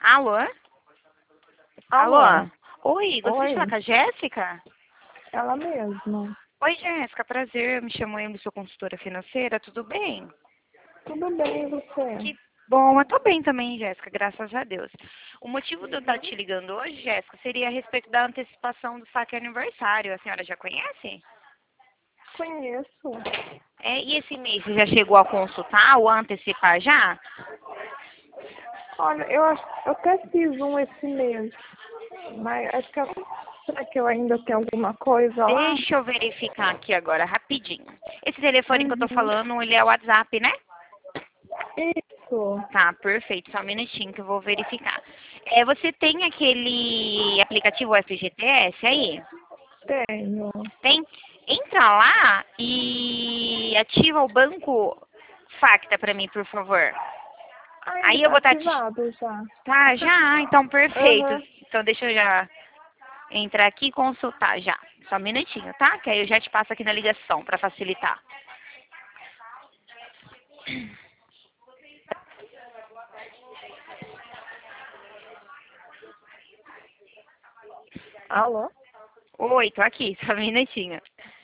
Alô? Alô? Alô? Oi, gostaria de Oi, falar com a Jéssica? ela mesma. Oi, Jéssica, prazer. Eu me chamo Emily, sou consultora financeira, tudo bem? Tudo bem, e você? Que bom, eu tô bem também, Jéssica, graças a Deus. O motivo de eu estar te ligando hoje, Jéssica, seria a respeito da antecipação do saque aniversário. A senhora já conhece? Conheço. E esse mês você já chegou a consultar ou a antecipar já? Olha, eu até fiz um esse mês, mas acho que será que eu ainda tenho alguma coisa lá? Deixa eu verificar aqui agora, rapidinho. Esse telefone que eu tô Uhum. falando, ele é o WhatsApp, né? Isso, Tá, perfeito. Só um minutinho que eu vou verificar. Você tem aquele aplicativo FGTS aí? tenho. Tem? Entra lá e ativa o banco Facta pra mim, por favor. Ai, Aí eu tá vou estar te... ativado já. Tá, já? Então, perfeito. Aham. Então, deixa eu já entrar aqui e consultar já. Só um minutinho, tá? Que aí eu já te passo aqui na ligação pra facilitar. Alô? Oi, tô aqui. Só um minutinho.